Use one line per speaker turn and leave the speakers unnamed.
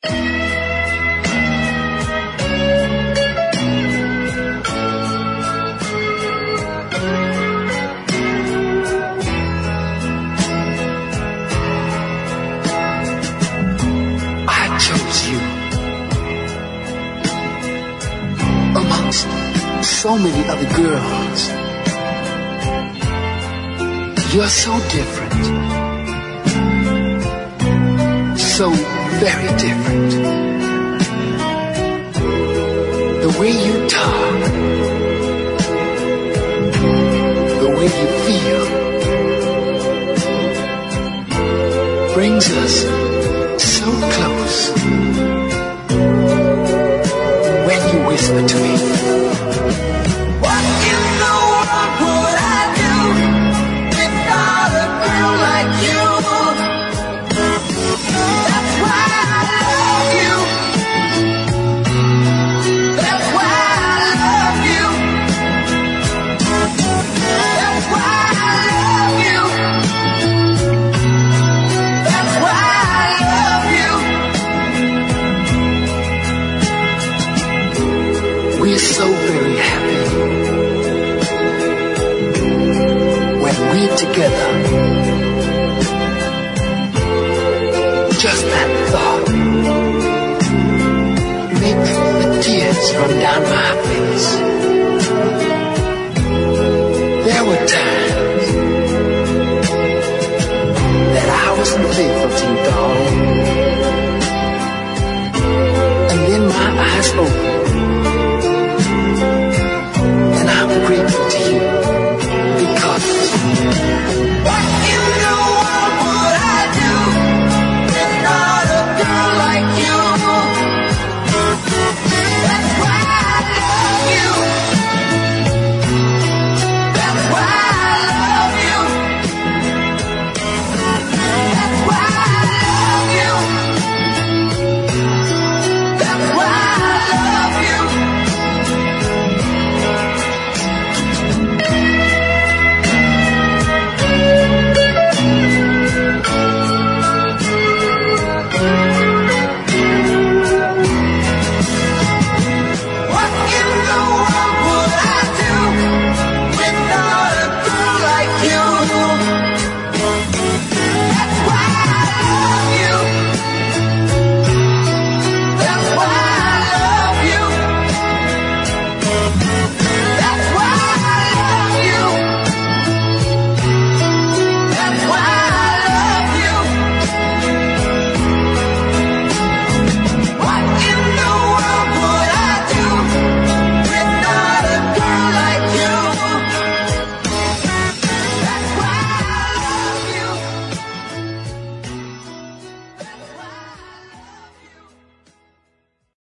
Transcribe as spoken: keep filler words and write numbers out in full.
So many other girls. You're so different. So very different. The way you talk, the way you feel, brings us so close. When you whisper to me, so very happy when we're together. Just that thought makes the tears run down my face. There were times that I wasn't faithful to you, darling.